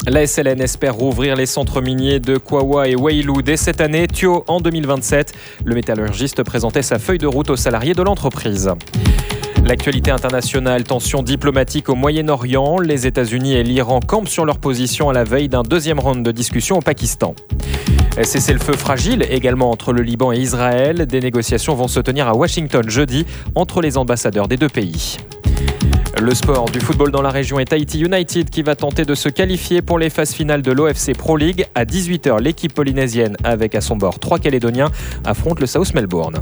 La SLN espère rouvrir les centres miniers de Kwawa et Wailu dès cette année. Thio en 2027. Le métallurgiste présentait sa feuille de route aux salariés de l'entreprise. L'actualité internationale, tension diplomatique au Moyen-Orient. Les États-Unis et l'Iran campent sur leur position à la veille d'un deuxième round de discussion au Pakistan. Cessez-le-feu fragile également entre le Liban et Israël. Des négociations vont se tenir à Washington jeudi entre les ambassadeurs des deux pays. Le sport, du football dans la région et Tahiti United qui va tenter de se qualifier pour les phases finales de l'OFC Pro League. À 18h, l'équipe polynésienne, avec à son bord 3 Calédoniens, affronte le South Melbourne.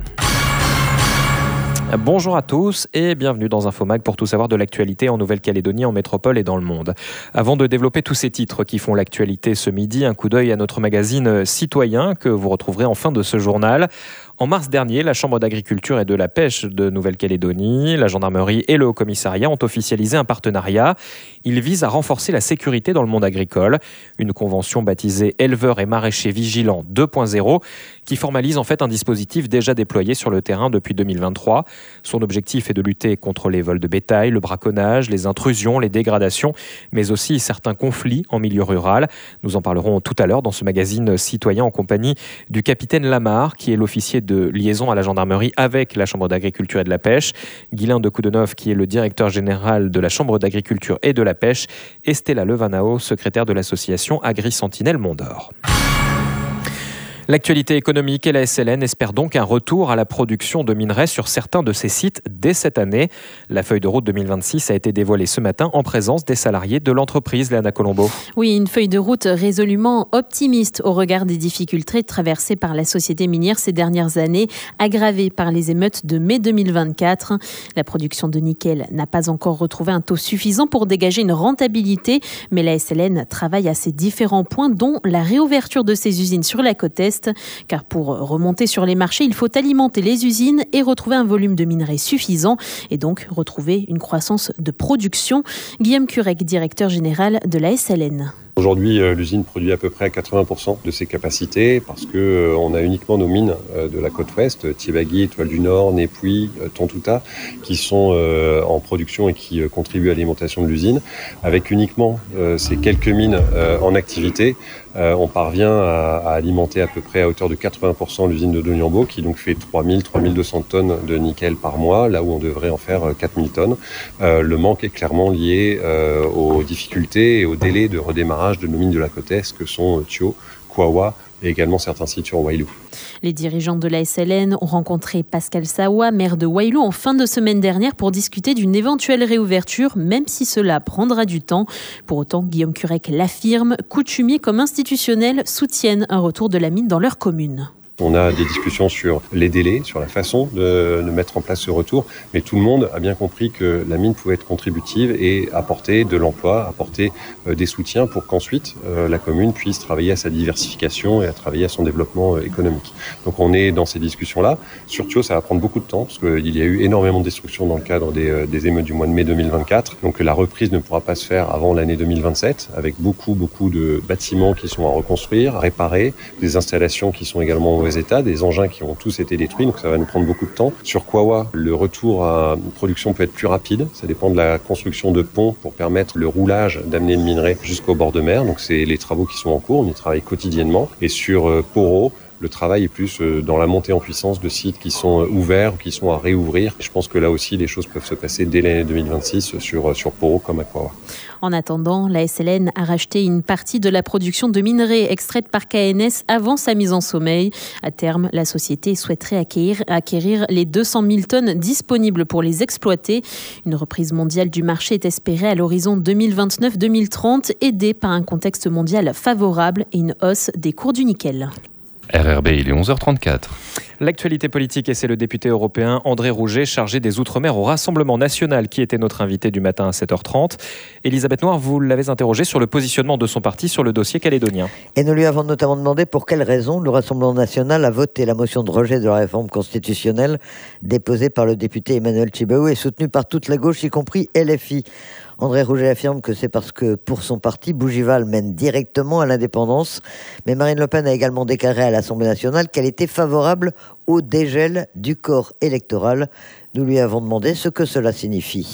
Bonjour à tous et bienvenue dans Infomag pour tout savoir de l'actualité en Nouvelle-Calédonie, en métropole et dans le monde. Avant de développer tous ces titres qui font l'actualité ce midi, un coup d'œil à notre magazine Citoyen que vous retrouverez en fin de ce journal. En mars dernier, la Chambre d'agriculture et de la pêche de Nouvelle-Calédonie, la gendarmerie et le Haut-Commissariat ont officialisé un partenariat. Il vise à renforcer la sécurité dans le monde agricole. Une convention baptisée Éleveurs et maraîchers vigilants 2.0 qui formalise en fait un dispositif déjà déployé sur le terrain depuis 2023. Son objectif est de lutter contre les vols de bétail, le braconnage, les intrusions, les dégradations, mais aussi certains conflits en milieu rural. Nous en parlerons tout à l'heure dans ce magazine Citoyen en compagnie du capitaine Lamar, qui est l'officier de liaison à la gendarmerie avec la Chambre d'agriculture et de la pêche, Guylain de Koudenov, qui est le directeur général de la Chambre d'agriculture et de la pêche, et Stella Levanao, secrétaire de l'association Agri-Sentinelle Mont-d'Or. L'actualité économique et la SLN espèrent donc un retour à la production de minerais sur certains de ces sites dès cette année. La feuille de route 2026 a été dévoilée ce matin en présence des salariés de l'entreprise, Léana Colombo. Oui, une feuille de route résolument optimiste au regard des difficultés traversées par la société minière ces dernières années, aggravées par les émeutes de mai 2024. La production de nickel n'a pas encore retrouvé un taux suffisant pour dégager une rentabilité, mais la SLN travaille à ces différents points, dont la réouverture de ses usines sur la côte Est. Car pour remonter sur les marchés, il faut alimenter les usines et retrouver un volume de minerais suffisant et donc retrouver une croissance de production. Guillaume Curec, directeur général de la SLN. Aujourd'hui, l'usine produit à peu près à 80% de ses capacités parce que on a uniquement nos mines de la côte ouest, Tiebagi, Étoile du Nord, Nepui, Tontouta, qui sont en production et qui contribuent à l'alimentation de l'usine. Avec uniquement ces quelques mines en activité, on parvient à alimenter à peu près à hauteur de 80% l'usine de Doniambo, qui donc fait 3200 tonnes de nickel par mois, là où on devrait en faire 4000 tonnes. Le manque est clairement lié aux difficultés et aux délais de redémarrage de nos mines de la côte Est que sont Thio, Kwawa et également certains sites sur Wailu. Les dirigeants de la SLN ont rencontré Pascal Sawa, maire de Wailu, en fin de semaine dernière pour discuter d'une éventuelle réouverture, même si cela prendra du temps. Pour autant, Guillaume Curec l'affirme, coutumiers comme institutionnels soutiennent un retour de la mine dans leur commune. On a des discussions sur les délais, sur la façon de mettre en place ce retour, mais tout le monde a bien compris que la mine pouvait être contributive et apporter de l'emploi, apporter des soutiens pour qu'ensuite la commune puisse travailler à sa diversification et à travailler à son développement économique. Donc on est dans ces discussions-là. Sur Thio, ça va prendre beaucoup de temps parce qu'il y a eu énormément de destruction dans le cadre des émeutes du mois de mai 2024. Donc la reprise ne pourra pas se faire avant l'année 2027 avec beaucoup de bâtiments qui sont à reconstruire, à réparer, des installations qui sont également états, des engins qui ont tous été détruits, donc ça va nous prendre beaucoup de temps. Sur Kwawa, le retour à une production peut être plus rapide, ça dépend de la construction de ponts pour permettre le roulage d'amener le minerai jusqu'au bord de mer, donc c'est les travaux qui sont en cours, on y travaille quotidiennement. Et sur Poro, le travail est plus dans la montée en puissance de sites qui sont ouverts ou qui sont à réouvrir. Je pense que là aussi, les choses peuvent se passer dès l'année 2026 sur Poro comme à Kwawa. En attendant, la SLN a racheté une partie de la production de minerais extraite par KNS avant sa mise en sommeil. À terme, la société souhaiterait acquérir les 200 000 tonnes disponibles pour les exploiter. Une reprise mondiale du marché est espérée à l'horizon 2029-2030, aidée par un contexte mondial favorable et une hausse des cours du nickel. RRB, il est 11h34. L'actualité politique, et c'est le député européen André Rouget, chargé des Outre-mer au Rassemblement national, qui était notre invité du matin à 7h30. Elisabeth Noir, vous l'avez interrogé sur le positionnement de son parti sur le dossier calédonien. Et nous lui avons notamment demandé pour quelles raisons le Rassemblement national a voté la motion de rejet de la réforme constitutionnelle déposée par le député Emmanuel Tjibaou et soutenue par toute la gauche, y compris LFI. André Rouget affirme que c'est parce que, pour son parti, Bougival mène directement à l'indépendance. Mais Marine Le Pen a également déclaré à l'Assemblée nationale qu'elle était favorable au dégel du corps électoral. Nous lui avons demandé ce que cela signifie.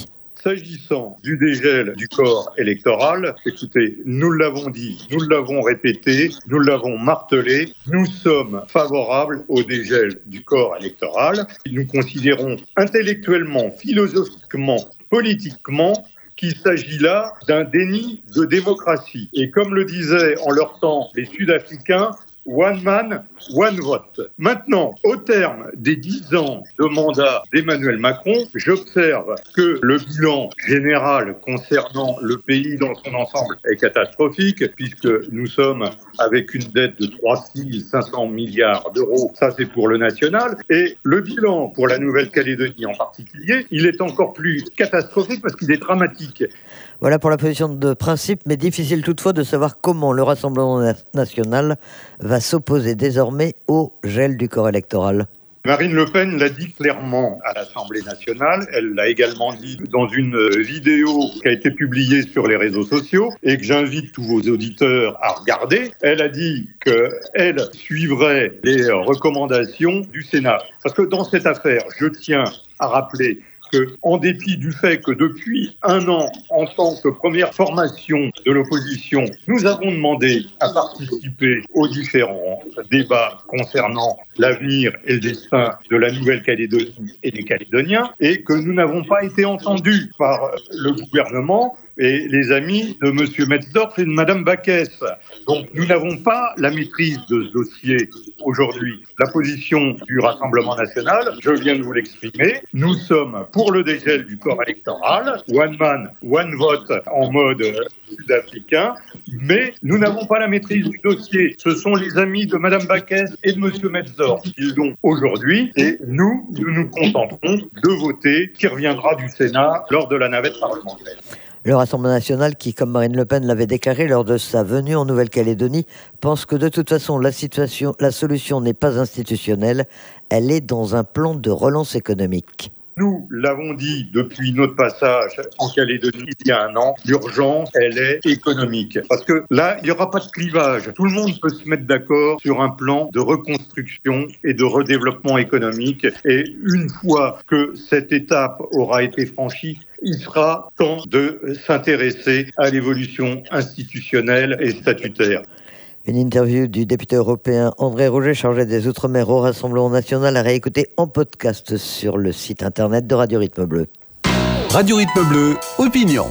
S'agissant du dégel du corps électoral, écoutez, nous l'avons dit, nous l'avons répété, nous l'avons martelé, nous sommes favorables au dégel du corps électoral. Nous considérons intellectuellement, philosophiquement, politiquement, qu'il s'agit là d'un déni de démocratie. Et comme le disaient en leur temps les Sud-Africains, one man, one vote. Maintenant, au terme des 10 ans de mandat d'Emmanuel Macron, j'observe que le bilan général concernant le pays dans son ensemble est catastrophique, puisque nous sommes avec une dette de 3 500 milliards d'euros. Ça, c'est pour le national. Et le bilan pour la Nouvelle-Calédonie en particulier, il est encore plus catastrophique parce qu'il est dramatique. Voilà pour la position de principe, mais difficile toutefois de savoir comment le Rassemblement national va s'opposer désormais au gel du corps électoral. Marine Le Pen l'a dit clairement à l'Assemblée nationale. Elle l'a également dit dans une vidéo qui a été publiée sur les réseaux sociaux et que j'invite tous vos auditeurs à regarder. Elle a dit qu'elle suivrait les recommandations du Sénat. Parce que dans cette affaire, je tiens à rappeler en dépit du fait que depuis 1 an, en tant que première formation de l'opposition, nous avons demandé à participer aux différents débats concernant l'avenir et le destin de la Nouvelle-Calédonie et des Calédoniens, et que nous n'avons pas été entendus par le gouvernement et les amis de M. Metzdorf et de Mme Backès. Donc nous n'avons pas la maîtrise de ce dossier aujourd'hui. La position du Rassemblement national, je viens de vous l'exprimer, nous sommes pour le dégel du corps électoral, one man, one vote en mode sud-africain, mais nous n'avons pas la maîtrise du dossier. Ce sont les amis de Mme Backès et de M. Metzdorf qui l'ont aujourd'hui, et nous nous contenterons de voter qui reviendra du Sénat lors de la navette parlementaire. Le Rassemblement national, qui, comme Marine Le Pen l'avait déclaré lors de sa venue en Nouvelle-Calédonie, pense que de toute façon, la solution n'est pas institutionnelle, elle est dans un plan de relance économique. Nous l'avons dit depuis notre passage en Calédonie il y a 1 an, l'urgence, elle est économique. Parce que là, il n'y aura pas de clivage. Tout le monde peut se mettre d'accord sur un plan de reconstruction et de redéveloppement économique. Et une fois que cette étape aura été franchie, il sera temps de s'intéresser à l'évolution institutionnelle et statutaire. Une interview du député européen André Rouget, chargé des Outre-mer au Rassemblement national, à réécouter en podcast sur le site internet de Radio Rythme Bleu. Radio Rythme Bleu, opinion.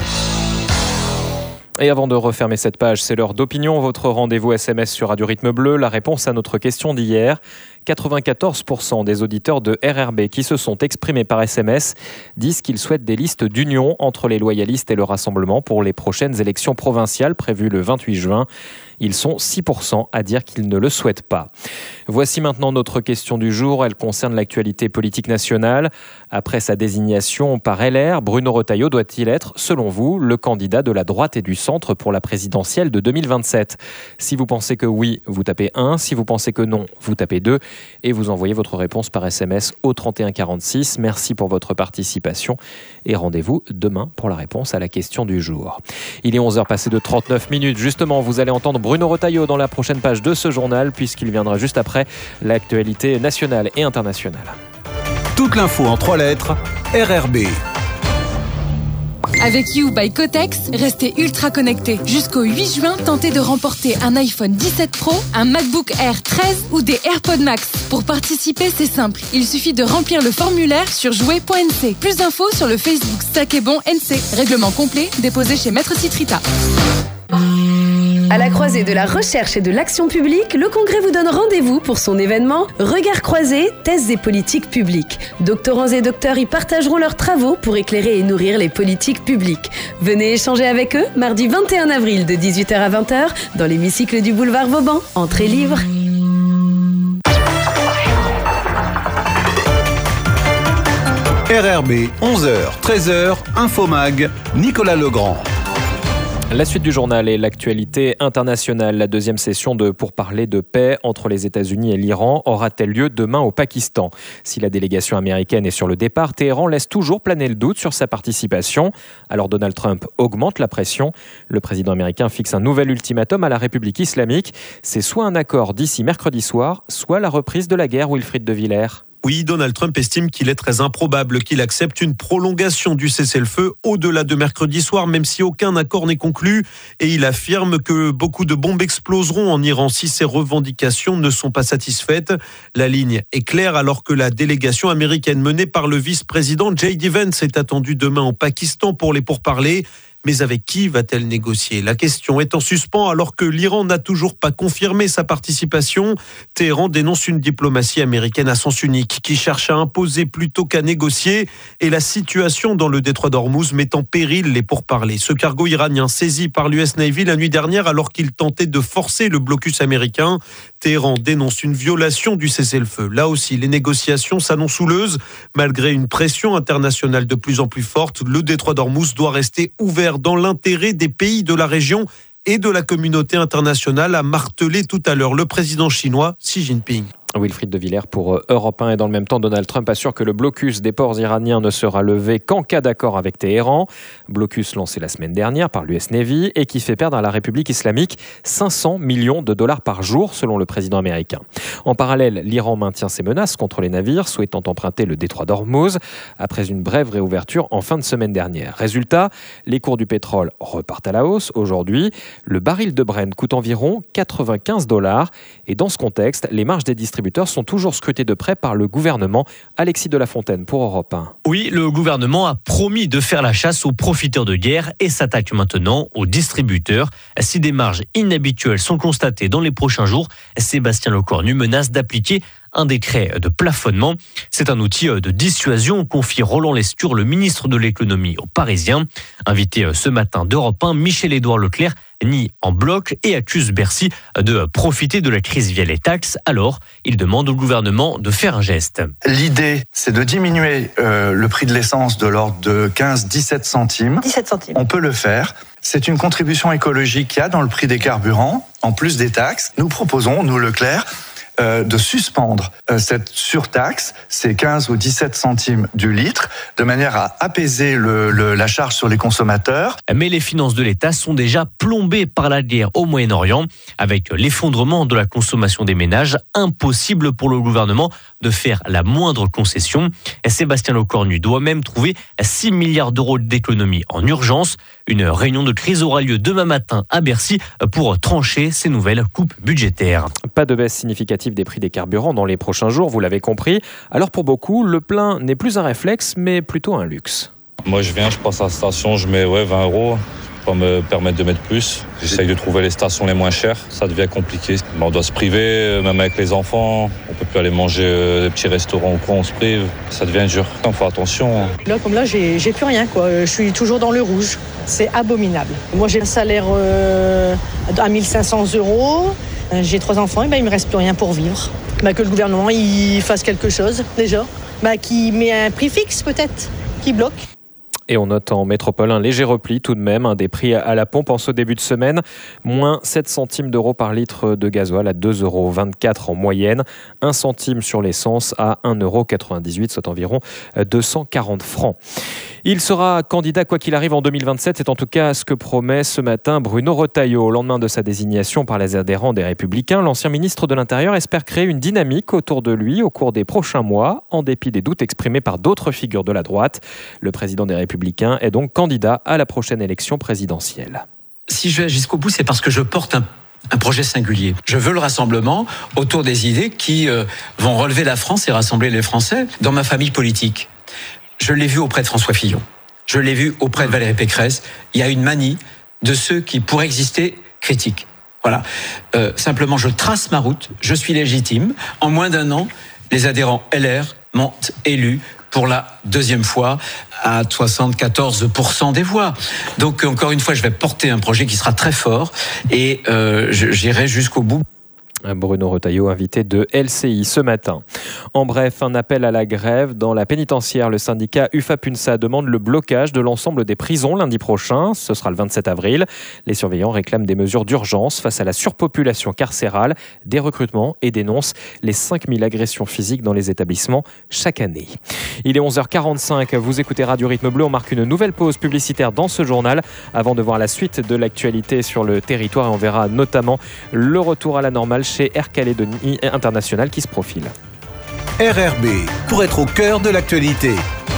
Et avant de refermer cette page, c'est l'heure d'opinion, votre rendez-vous SMS sur Radio Rythme Bleu. La réponse à notre question d'hier. 94% des auditeurs de RRB qui se sont exprimés par SMS disent qu'ils souhaitent des listes d'union entre les loyalistes et le Rassemblement pour les prochaines élections provinciales prévues le 28 juin. Ils sont 6% à dire qu'ils ne le souhaitent pas. Voici maintenant notre question du jour. Elle concerne l'actualité politique nationale. Après sa désignation par LR, Bruno Retailleau doit-il être, selon vous, le candidat de la droite et du centre pour la présidentielle de 2027 ? Si vous pensez que oui, vous tapez 1. Si vous pensez que non, vous tapez 2. Et vous envoyez votre réponse par SMS au 3146. Merci pour votre participation et rendez-vous demain pour la réponse à la question du jour. Il est 11h passé de 39 minutes. Justement, vous allez entendre Bruno Retailleau dans la prochaine page de ce journal puisqu'il viendra juste après l'actualité nationale et internationale. Toute l'info en 3 lettres, RRB. Avec You by Cotex, restez ultra connectés. Jusqu'au 8 juin, tentez de remporter un iPhone 17 Pro, un MacBook Air 13 ou des AirPods Max. Pour participer, c'est simple. Il suffit de remplir le formulaire sur jouer.nc. Plus d'infos sur le Facebook Stack et Bon NC. Règlement complet, déposé chez Maître Citrita. À la croisée de la recherche et de l'action publique, le Congrès vous donne rendez-vous pour son événement Regards croisés, thèses et politiques publiques. Doctorants et docteurs y partageront leurs travaux pour éclairer et nourrir les politiques publiques. Venez échanger avec eux mardi 21 avril de 18h à 20h dans l'hémicycle du boulevard Vauban. Entrée libre. RRB, 11h, 13h, Infomag, Nicolas Legrand. La suite du journal est l'actualité internationale. La deuxième session de pourparlers de paix entre les États-Unis et l'Iran aura-t-elle lieu demain au Pakistan ? Si la délégation américaine est sur le départ, Téhéran laisse toujours planer le doute sur sa participation. Alors Donald Trump augmente la pression. Le président américain fixe un nouvel ultimatum à la République islamique. C'est soit un accord d'ici mercredi soir, soit la reprise de la guerre, Wilfried de Villers. Oui, Donald Trump estime qu'il est très improbable qu'il accepte une prolongation du cessez-le-feu au-delà de mercredi soir, même si aucun accord n'est conclu. Et il affirme que beaucoup de bombes exploseront en Iran si ces revendications ne sont pas satisfaites. La ligne est claire alors que la délégation américaine menée par le vice-président J.D. Vance est attendue demain au Pakistan pour les pourparlers. Mais avec qui va-t-elle négocier ? La question est en suspens alors que l'Iran n'a toujours pas confirmé sa participation. Téhéran dénonce une diplomatie américaine à sens unique qui cherche à imposer plutôt qu'à négocier. Et la situation dans le détroit d'Ormuz met en péril les pourparlers. Ce cargo iranien saisi par l'US Navy la nuit dernière alors qu'il tentait de forcer le blocus américain. Téhéran dénonce une violation du cessez-le-feu. Là aussi, les négociations s'annoncent houleuses. Malgré une pression internationale de plus en plus forte, le détroit d'Ormuz doit rester ouvert dans l'intérêt des pays de la région et de la communauté internationale, a martelé tout à l'heure le président chinois Xi Jinping. Wilfried de Villers pour Europe 1 et dans le même temps, Donald Trump assure que le blocus des ports iraniens ne sera levé qu'en cas d'accord avec Téhéran. Blocus lancé la semaine dernière par l'US Navy et qui fait perdre à la République islamique 500 millions de dollars par jour selon le président américain. En parallèle, l'Iran maintient ses menaces contre les navires souhaitant emprunter le détroit d'Ormuz après une brève réouverture en fin de semaine dernière. Résultat, les cours du pétrole repartent à la hausse. Aujourd'hui, le baril de Brent coûte environ 95 $. Et dans ce contexte, les marges des distributeurs sont toujours scrutés de près par le gouvernement. Alexis de la Fontaine pour Europe 1. Oui, le gouvernement a promis de faire la chasse aux profiteurs de guerre et s'attaque maintenant aux distributeurs. Si des marges inhabituelles sont constatées dans les prochains jours, Sébastien Lecornu menace d'appliquer un décret de plafonnement. C'est un outil de dissuasion, confie Roland Lescure, le ministre de l'économie aux Parisiens. Invité ce matin d'Europe 1, Michel-Édouard Leclerc nie en bloc et accuse Bercy de profiter de la crise via les taxes. Alors, il demande au gouvernement de faire un geste. L'idée, c'est de diminuer le prix de l'essence de l'ordre de 15-17 centimes. 17 centimes. On peut le faire. C'est une contribution écologique qu'il y a dans le prix des carburants, en plus des taxes. Nous proposons, nous Leclerc, de suspendre cette surtaxe, ces 15 ou 17 centimes du litre, de manière à apaiser la charge sur les consommateurs. Mais les finances de l'État sont déjà plombées par la guerre au Moyen-Orient. Avec l'effondrement de la consommation des ménages, impossible pour le gouvernement de faire la moindre concession. Sébastien Lecornu doit même trouver 6 milliards d'euros d'économies en urgence. Une réunion de crise aura lieu demain matin à Bercy pour trancher ces nouvelles coupes budgétaires. Pas de baisse significative des prix des carburants dans les prochains jours, vous l'avez compris. Alors pour beaucoup, le plein n'est plus un réflexe, mais plutôt un luxe. Moi je passe à la station, je mets 20 €. Pas me permettre de mettre plus. J'essaye de trouver les stations les moins chères. Ça devient compliqué. On doit se priver, même avec les enfants. On peut plus aller manger des petits restaurants ou quoi, on se prive. Ça devient dur. On fait attention. Là, j'ai plus rien, quoi. Je suis toujours dans le rouge. C'est abominable. Moi, j'ai un salaire à 1 500 €. J'ai 3 enfants, et il me reste plus rien pour vivre. Que le gouvernement il fasse quelque chose, déjà. Qui met un prix fixe, peut-être, qui bloque. Et on note en métropole un léger repli tout de même, des prix à la pompe en ce début de semaine. Moins 7 centimes d'euros par litre de gasoil à 2,24 € en moyenne. 1 centime sur l'essence à 1,98 €, soit environ 240 francs. Il sera candidat quoi qu'il arrive en 2027, c'est en tout cas ce que promet ce matin Bruno Retailleau. Au lendemain de sa désignation par les adhérents des Républicains, l'ancien ministre de l'Intérieur espère créer une dynamique autour de lui au cours des prochains mois, en dépit des doutes exprimés par d'autres figures de la droite. Le président des Républicains est donc candidat à la prochaine élection présidentielle. Si je vais jusqu'au bout, c'est parce que je porte un projet singulier. Je veux le rassemblement autour des idées qui vont relever la France et rassembler les Français dans ma famille politique. Je l'ai vu auprès de François Fillon. Je l'ai vu auprès de Valérie Pécresse. Il y a une manie de ceux qui, pour exister, critiquent. Voilà. Simplement, je trace ma route. Je suis légitime. En moins d'1 an, les adhérents LR m'ont élu pour la 2e fois à 74% des voix. Donc, encore une fois, je vais porter un projet qui sera très fort et j'irai jusqu'au bout. Bruno Retailleau, invité de LCI ce matin. En bref, un appel à la grève dans la pénitentiaire. Le syndicat UFAPUNSA demande le blocage de l'ensemble des prisons lundi prochain. Ce sera le 27 avril. Les surveillants réclament des mesures d'urgence face à la surpopulation carcérale, des recrutements et dénoncent les 5000 agressions physiques dans les établissements chaque année. Il est 11h45. Vous écoutez Radio Rythme Bleu. On marque une nouvelle pause publicitaire dans ce journal avant de voir la suite de l'actualité sur le territoire. Et on verra notamment le retour à la normale chez Air Calédonie International qui se profile. RRB, pour être au cœur de l'actualité.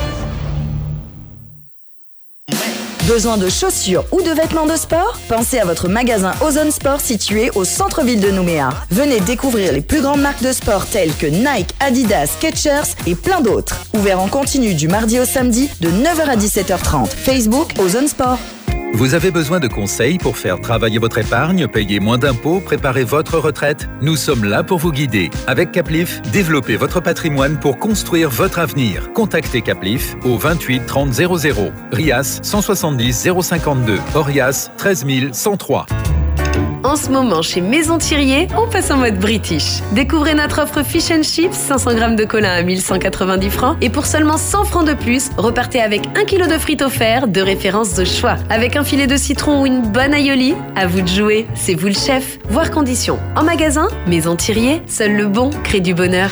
Besoin de chaussures ou de vêtements de sport? Pensez à votre magasin Ozone Sport situé au centre-ville de Nouméa. Venez découvrir les plus grandes marques de sport telles que Nike, Adidas, Skechers et plein d'autres. Ouvert en continu du mardi au samedi de 9h à 17h30. Facebook Ozone Sport. Vous avez besoin de conseils pour faire travailler votre épargne, payer moins d'impôts, préparer votre retraite? Nous sommes là pour vous guider. Avec Caplif, développez votre patrimoine pour construire votre avenir. Contactez Caplif au 28 30 00. RIAS 170 052. Orias 13 103. En ce moment, chez Maison Thirier, on passe en mode British. Découvrez notre offre Fish and Chips, 500 grammes de colin à 1190 francs. Et pour seulement 100 francs de plus, repartez avec 1 kg de frites offerts, de référence de choix. Avec un filet de citron ou une bonne aioli, à vous de jouer, c'est vous le chef. Voir conditions. En magasin, Maison Thirier, seul le bon crée du bonheur.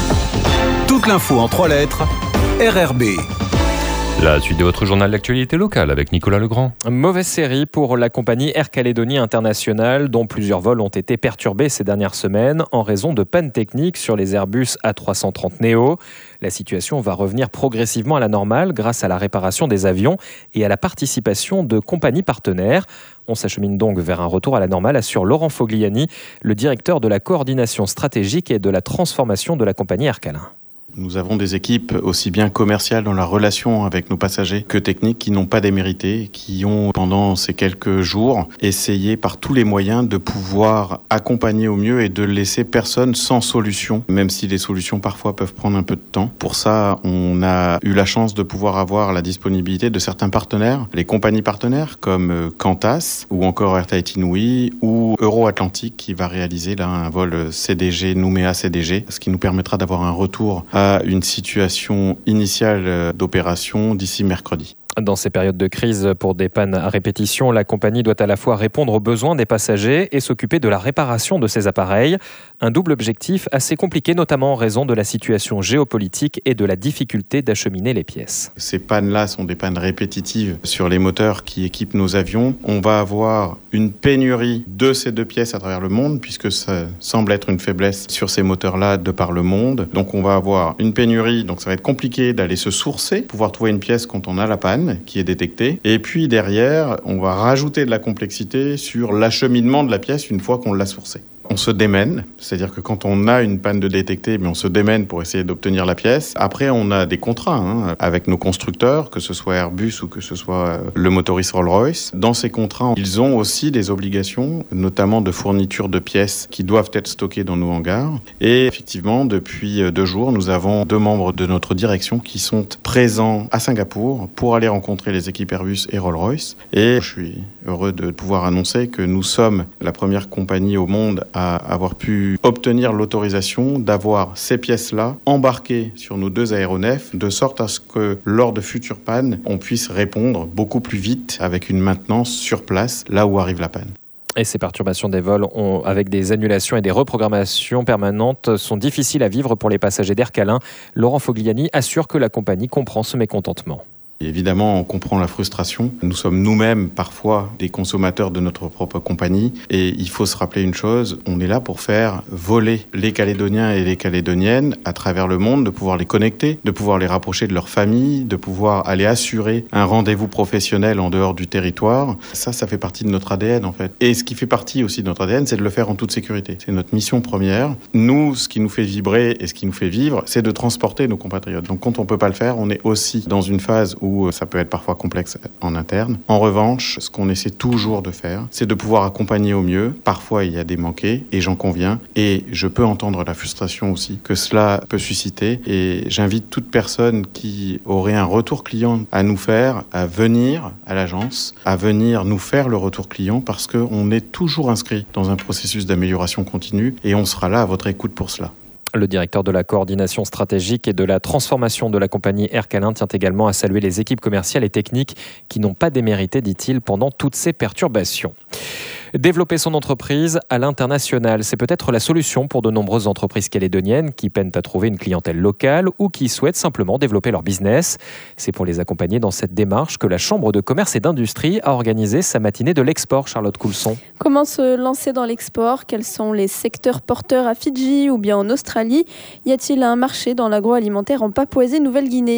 Toute l'info en 3 lettres, RRB. La suite de votre journal d'actualité locale avec Nicolas Legrand. Mauvaise série pour la compagnie Air Calédonie International, dont plusieurs vols ont été perturbés ces dernières semaines en raison de pannes techniques sur les Airbus A330 Neo. La situation va revenir progressivement à la normale grâce à la réparation des avions et à la participation de compagnies partenaires. On s'achemine donc vers un retour à la normale, assure Laurent Fogliani, le directeur de la coordination stratégique et de la transformation de la compagnie Air Calin. Nous avons des équipes aussi bien commerciales dans la relation avec nos passagers que techniques qui n'ont pas démérité, qui ont pendant ces quelques jours essayé par tous les moyens de pouvoir accompagner au mieux et de laisser personne sans solution, même si les solutions parfois peuvent prendre un peu de temps. Pour ça, on a eu la chance de pouvoir avoir la disponibilité de certains partenaires, les compagnies partenaires comme Qantas ou encore Air Tahiti Nui ou Euro-Atlantique qui va réaliser là un vol CDG, Nouméa CDG, ce qui nous permettra d'avoir un retour à une situation initiale d'opération d'ici mercredi. Dans ces périodes de crise pour des pannes à répétition, la compagnie doit à la fois répondre aux besoins des passagers et s'occuper de la réparation de ces appareils. Un double objectif assez compliqué, notamment en raison de la situation géopolitique et de la difficulté d'acheminer les pièces. Ces pannes-là sont des pannes répétitives sur les moteurs qui équipent nos avions. On va avoir une pénurie de ces deux pièces à travers le monde, puisque ça semble être une faiblesse sur ces moteurs-là de par le monde. Donc on va avoir une pénurie, donc ça va être compliqué d'aller se sourcer, pouvoir trouver une pièce quand on a la panne qui est détectée. Et puis derrière, on va rajouter de la complexité sur l'acheminement de la pièce une fois qu'on l'a sourcée. On se démène, c'est-à-dire que quand on a une panne de détecter, on se démène pour essayer d'obtenir la pièce. Après, on a des contrats avec nos constructeurs, que ce soit Airbus ou que ce soit le motoriste Rolls-Royce. Dans ces contrats, ils ont aussi des obligations, notamment de fourniture de pièces qui doivent être stockées dans nos hangars. Et effectivement, depuis 2 jours, nous avons 2 membres de notre direction qui sont présents à Singapour pour aller rencontrer les équipes Airbus et Rolls-Royce. Et je suis heureux de pouvoir annoncer que nous sommes la première compagnie au monde à avoir pu obtenir l'autorisation d'avoir ces pièces-là embarquées sur nos 2 aéronefs, de sorte à ce que lors de futures pannes, on puisse répondre beaucoup plus vite avec une maintenance sur place, là où arrive la panne. Et ces perturbations des vols avec des annulations et des reprogrammations permanentes sont difficiles à vivre pour les passagers d'Air Calin. Laurent Fogliani assure que la compagnie comprend ce mécontentement. Évidemment, on comprend la frustration. Nous sommes nous-mêmes parfois des consommateurs de notre propre compagnie et il faut se rappeler une chose, on est là pour faire voler les Calédoniens et les Calédoniennes à travers le monde, de pouvoir les connecter, de pouvoir les rapprocher de leur famille, de pouvoir aller assurer un rendez-vous professionnel en dehors du territoire. Ça fait partie de notre ADN en fait. Et ce qui fait partie aussi de notre ADN, c'est de le faire en toute sécurité. C'est notre mission première. Nous, ce qui nous fait vibrer et ce qui nous fait vivre, c'est de transporter nos compatriotes. Donc quand on peut pas le faire, on est aussi dans une phase où ça peut être parfois complexe en interne. En revanche, ce qu'on essaie toujours de faire, c'est de pouvoir accompagner au mieux. Parfois, il y a des manqués, et j'en conviens. Et je peux entendre la frustration aussi que cela peut susciter. Et j'invite toute personne qui aurait un retour client à nous faire, à venir à l'agence, à venir nous faire le retour client, parce qu'on est toujours inscrit dans un processus d'amélioration continue, et on sera là à votre écoute pour cela. Le directeur de la coordination stratégique et de la transformation de la compagnie Air Calin tient également à saluer les équipes commerciales et techniques qui n'ont pas démérité, dit-il, pendant toutes ces perturbations. Développer son entreprise à l'international, c'est peut-être la solution pour de nombreuses entreprises calédoniennes qui peinent à trouver une clientèle locale ou qui souhaitent simplement développer leur business. C'est pour les accompagner dans cette démarche que la Chambre de commerce et d'industrie a organisé sa matinée de l'export. Charlotte Coulson. Comment se lancer dans l'export ? Quels sont les secteurs porteurs à Fidji ou bien en Australie ? Y a-t-il un marché dans l'agroalimentaire en Papouasie-Nouvelle-Guinée ?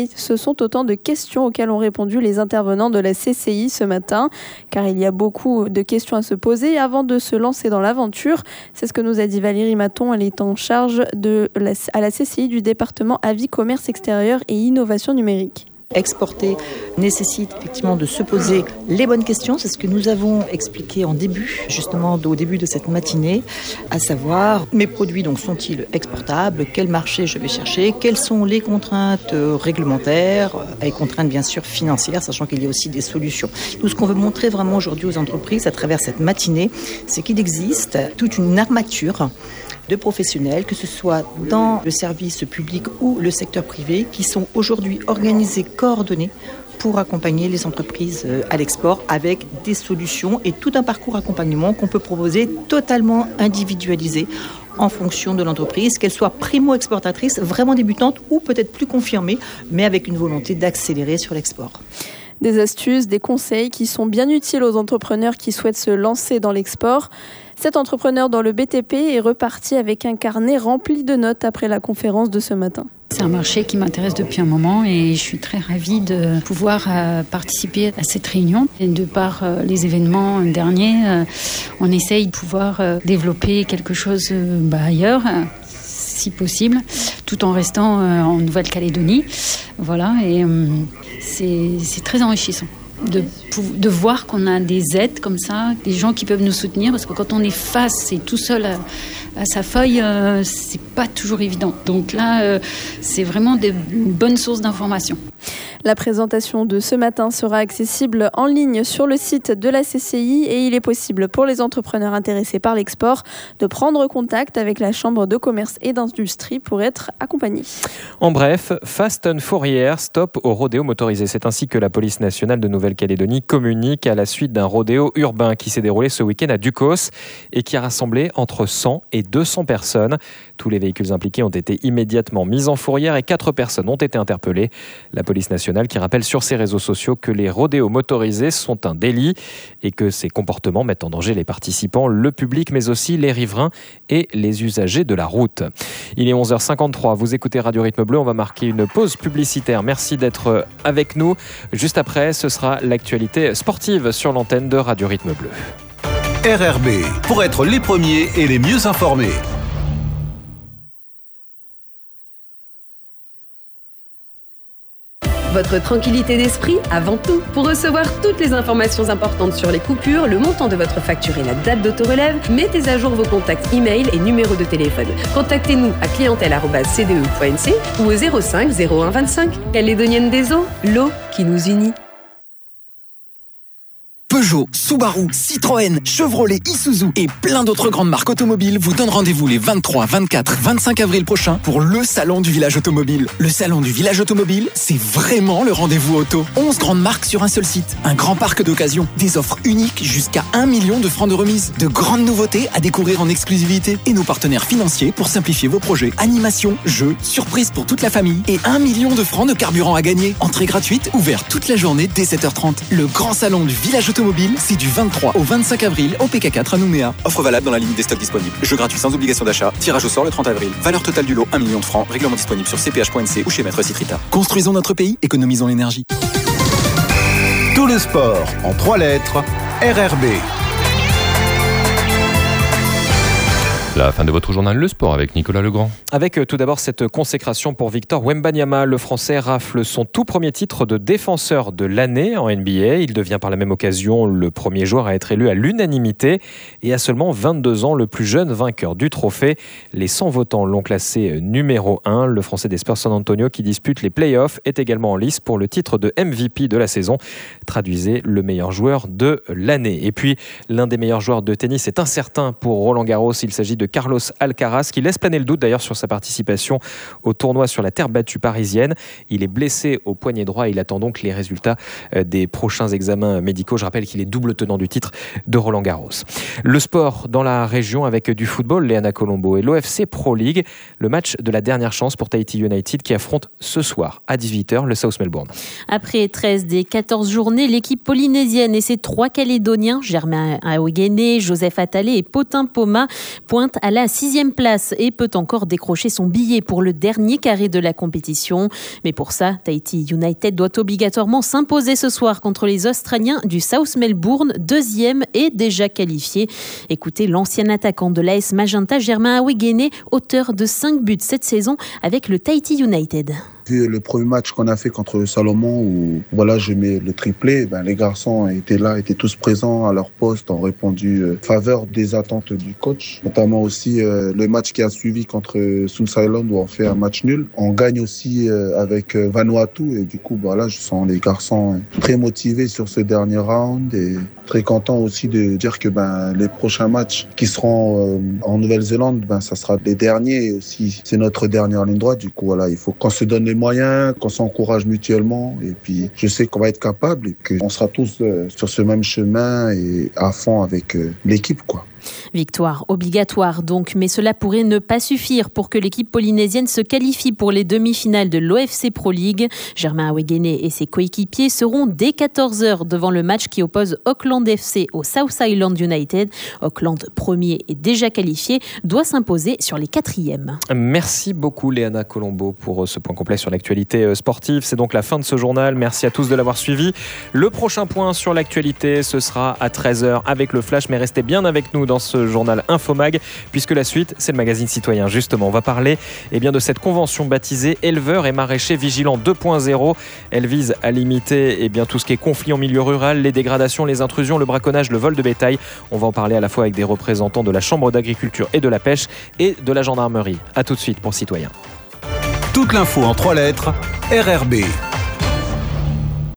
Ce sont autant de questions auxquelles ont répondu les intervenants de la CCI ce matin, car il y a beaucoup de questions à se poser avant de se lancer dans l'aventure. C'est ce que nous a dit Valérie Maton. Elle est en charge à la CCI du département Avis, Commerce Extérieur et Innovation Numérique. Exporter nécessite effectivement de se poser les bonnes questions. C'est ce que nous avons expliqué au début de cette matinée, à savoir mes produits donc sont-ils exportables, quel marché je vais chercher, quelles sont les contraintes réglementaires, et contraintes bien sûr financières, sachant qu'il y a aussi des solutions. Nous, ce qu'on veut montrer vraiment aujourd'hui aux entreprises à travers cette matinée, c'est qu'il existe toute une armature de professionnels, que ce soit dans le service public ou le secteur privé, qui sont aujourd'hui organisés, coordonnés pour accompagner les entreprises à l'export avec des solutions et tout un parcours accompagnement qu'on peut proposer totalement individualisé en fonction de l'entreprise, qu'elle soit primo-exportatrice, vraiment débutante ou peut-être plus confirmée, mais avec une volonté d'accélérer sur l'export. Des astuces, des conseils qui sont bien utiles aux entrepreneurs qui souhaitent se lancer dans l'export. Cet entrepreneur dans le BTP est reparti avec un carnet rempli de notes après la conférence de ce matin. C'est un marché qui m'intéresse depuis un moment et je suis très ravie de pouvoir participer à cette réunion. Et de par les événements derniers, on essaye de pouvoir développer quelque chose ailleurs, si possible, tout en restant en Nouvelle-Calédonie. Voilà, et c'est très enrichissant de voir qu'on a des aides comme ça, des gens qui peuvent nous soutenir, parce que quand on est face et tout seul à sa feuille, c'est pas toujours évident. Donc là, c'est vraiment des bonnes sources d'informations. La présentation de ce matin sera accessible en ligne sur le site de la CCI et il est possible pour les entrepreneurs intéressés par l'export de prendre contact avec la Chambre de commerce et d'industrie pour être accompagnés. En bref, Fast and Furious, stop au rodéo motorisé. C'est ainsi que la police nationale de Nouvelle-Calédonie communique à la suite d'un rodéo urbain qui s'est déroulé ce week-end à Ducos et qui a rassemblé entre 100 et 200 personnes. Tous les véhicules impliqués ont été immédiatement mis en fourrière et 4 personnes ont été interpellées. La police nationale qui rappelle sur ses réseaux sociaux que les rodéos motorisés sont un délit et que ces comportements mettent en danger les participants, le public, mais aussi les riverains et les usagers de la route. Il est 11h53, vous écoutez Radio Rythme Bleu, on va marquer une pause publicitaire. Merci d'être avec nous. Juste après, ce sera l'actualité sportive sur l'antenne de Radio Rythme Bleu. RRB, pour être les premiers et les mieux informés. Votre tranquillité d'esprit avant tout. Pour recevoir toutes les informations importantes sur les coupures, le montant de votre facture et la date d'autorelève, mettez à jour vos contacts e-mail et numéros de téléphone. Contactez-nous à clientèle@cde.nc ou au 05 01 25. Calédonienne des eaux, l'eau qui nous unit. Peugeot, Subaru, Citroën, Chevrolet, Isuzu et plein d'autres grandes marques automobiles vous donnent rendez-vous les 23, 24, 25 avril prochains pour le Salon du Village Automobile. Le Salon du Village Automobile, c'est vraiment le rendez-vous auto. 11 grandes marques sur un seul site, un grand parc d'occasion, des offres uniques jusqu'à 1 million de francs de remise, de grandes nouveautés à découvrir en exclusivité et nos partenaires financiers pour simplifier vos projets. Animation, jeux, surprises pour toute la famille et 1 million de francs de carburant à gagner. Entrée gratuite, ouvert toute la journée dès 7h30. Le grand salon du Village Automobile, c'est du 23 au 25 avril au PK4 à Nouméa. Offre valable dans la limite des stocks disponibles. Jeu gratuit sans obligation d'achat. Tirage au sort le 30 avril. Valeur totale du lot 1 million de francs. Règlement disponible sur cph.nc ou chez Maître Citrita. Construisons notre pays, économisons l'énergie. Tout le sport en 3 lettres. RRB. La fin de votre journal Le Sport avec Nicolas Legrand. Avec tout d'abord cette consécration pour Victor Wembanyama. Le Français rafle son tout premier titre de défenseur de l'année en NBA. Il devient par la même occasion le premier joueur à être élu à l'unanimité et à seulement 22 ans le plus jeune vainqueur du trophée. Les 100 votants l'ont classé numéro 1. Le Français des Spurs San Antonio qui dispute les playoffs est également en lice pour le titre de MVP de la saison. Traduisez le meilleur joueur de l'année. Et puis l'un des meilleurs joueurs de tennis est incertain pour Roland Garros. Il s'agit de de Carlos Alcaraz qui laisse planer le doute d'ailleurs sur sa participation au tournoi sur la terre battue parisienne. Il est blessé au poignet droit et il attend donc les résultats des prochains examens médicaux. Je rappelle qu'il est double tenant du titre de Roland-Garros. Le sport dans la région avec du football, Léana Colombo et l'OFC Pro League. Le match de la dernière chance pour Tahiti United qui affronte ce soir à 18h le South Melbourne. Après 13 des 14 journées, l'équipe polynésienne et ses 3 Calédoniens, Germain Awegene, Joseph Attalé et Potin Poma, pointent à la 6e place et peut encore décrocher son billet pour le dernier carré de la compétition. Mais pour ça, Tahiti United doit obligatoirement s'imposer ce soir contre les Australiens du South Melbourne, 2e et déjà qualifié. Écoutez l'ancien attaquant de l'AS Magenta, Germain Awegene, auteur de 5 buts cette saison avec le Tahiti United. Vu le premier match qu'on a fait contre le Salomon où je mets le triplé, les garçons étaient là, étaient tous présents à leur poste, ont répondu faveur des attentes du coach. Notamment aussi le match qui a suivi contre South Island où on fait un match nul. On gagne aussi avec Vanuatu et du coup je sens les garçons très motivés sur ce dernier round et très content aussi de dire que les prochains matchs qui seront en Nouvelle-Zélande, ça sera les derniers aussi. C'est notre dernière ligne droite. Du coup il faut qu'on se donne les moyens, qu'on s'encourage mutuellement et puis je sais qu'on va être capable et qu'on sera tous sur ce même chemin et à fond avec l'équipe Victoire obligatoire donc, mais cela pourrait ne pas suffire pour que l'équipe polynésienne se qualifie pour les demi-finales de l'OFC Pro League. Germain Awegene et ses coéquipiers seront dès 14h devant le match qui oppose Auckland FC au South Island United. Auckland, premier et déjà qualifié, doit s'imposer sur les 4e. Merci beaucoup Léana Colombo pour ce point complet sur l'actualité sportive. C'est donc la fin de ce journal. Merci à tous de l'avoir suivi. Le prochain point sur l'actualité, ce sera à 13h avec le Flash, mais restez bien avec nous dans ce journal Infomag, puisque la suite, c'est le magazine citoyen. Justement, on va parler de cette convention baptisée Éleveurs et maraîchers vigilants 2.0. Elle vise à limiter tout ce qui est conflit en milieu rural, les dégradations, les intrusions, le braconnage, le vol de bétail. On va en parler à la fois avec des représentants de la Chambre d'agriculture et de la pêche et de la gendarmerie. A tout de suite pour Citoyen. Toute l'info en 3 lettres, RRB.